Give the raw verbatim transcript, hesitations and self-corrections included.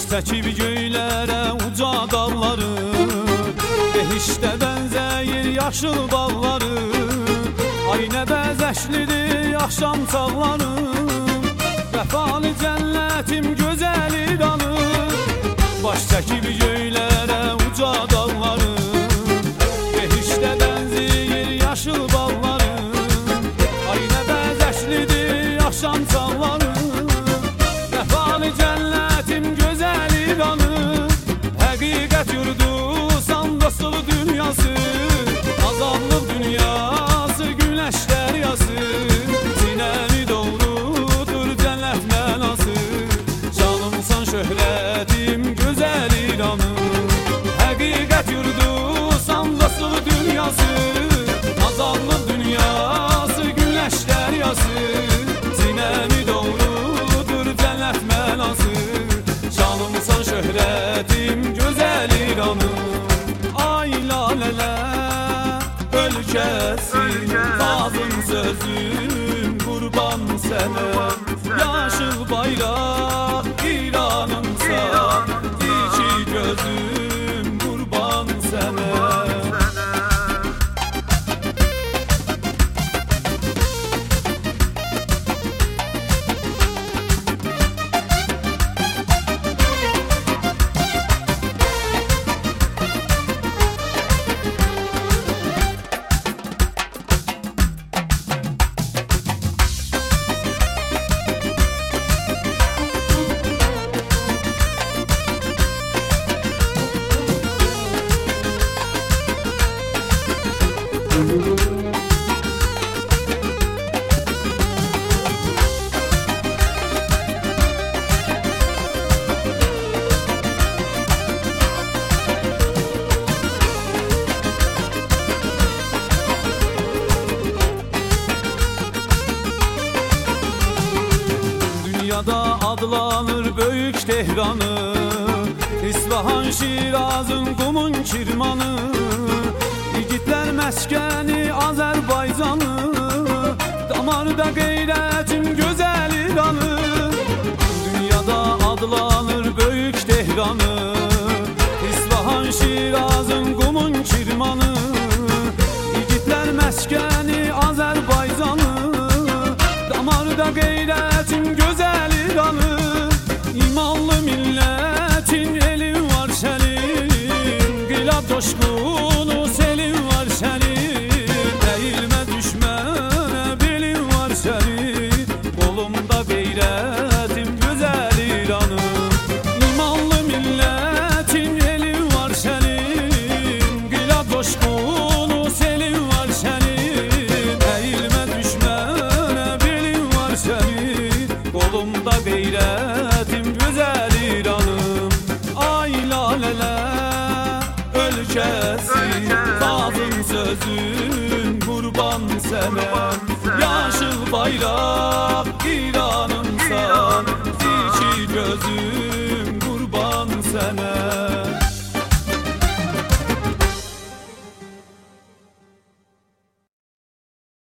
çəkib göylərə uca dağları, behişdə bənzəyir yaşıl bağları. Ay nə bəzəklidir axşam çağları, vəfalı cənnətim gözəl İranım. Baş çəkib göylərə uca dağları, behişdə bənzəyir yaşıl bağları. Ay nə bəzəklidir axşam çağları, vəfalı cənnətim gözəl İranım. Həqiqət yurdu sandasılı dünyası, azadlıq dünyası, güneş deryası. Sinemi doğrudur cennet mənası, canımsan şöhretim güzel İranım. Həqiqət yurdu sandasılı dünyası, azadlıq dünyası, güneş deryası. Sinemi doğrudur cennet mənası, canımsan şöhretim güzel İranım. Ay laleler ölkəsi, lazım sözüm qurban sənə. Yaşıl bayraq İranımsa, iki gözüm qurban sənə. Dünyada adlanır böyük Tehranı, İsfahan, Şirazın, Qumun, Kirmanı. Yigitlər məskəni Azərbaycanı, damarda qeyrətin gözəl İranı. Dünyada adlanır böyük Tehranı, İsfahan, Şirazın, Qumun, Kirmanı. Yigitlər məskəni Azərbaycanı, damarda qeyrətin gözəl İranı. İmanlı millətin elin var sənin, qilab coşqunu selin var sənin. Əyilmə düşmənə belin var sənin, qolumda qeyrətim gözəl İranım. İmanlı millətin elin var sənin, qilab coşqunu selin var sənin. Əyilmə düşmənə belin var sənin, qolumda qeyrətim gözəl İranım. Ay laleler ölkəsi, lazım sözüm qurban sənə. Yaşıl bayraq İranım.